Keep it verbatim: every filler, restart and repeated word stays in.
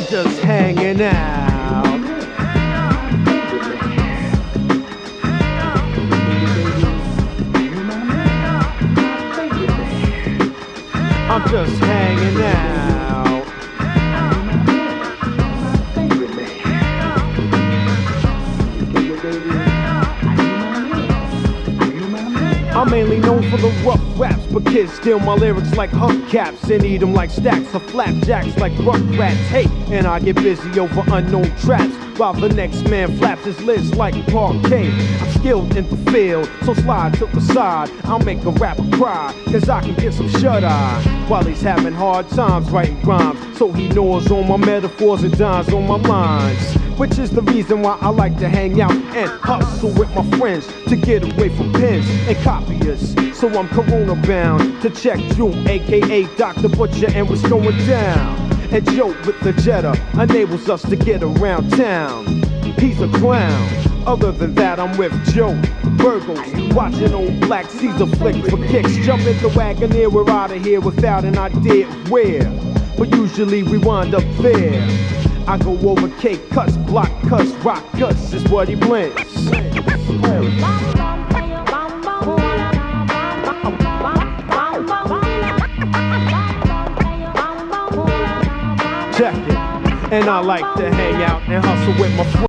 just hanging out. I'm just hanging out. I'm mainly known for the rough raps, but kids steal my lyrics like hubcaps and eat them like stacks of flapjacks like rugrats. Hey, and I get busy over unknown traps while the next man flaps his lids like parquet. I'm skilled in the field, so slide to the side. I'll make a rapper cry, cause I can get some shut-eye while he's having hard times writing rhymes. So he gnaws on my metaphors and dines on my lines, which is the reason why I like to hang out and hustle with my friends to get away from pens and copyists. So I'm corona bound to check you, aka Doctor Butcher, and what's going down. And Joe with the Jetta enables us to get around town. He's a clown. Other than that, I'm with Joe Burgos, watching old Black Caesar flick for kicks. Jump in the Wagoneer, we're out of here without an idea where, but usually we wind up there. I go over cake cuts, block cuts, rock cuts is what he blends. Check it. And I like to hang out and hustle with my friends.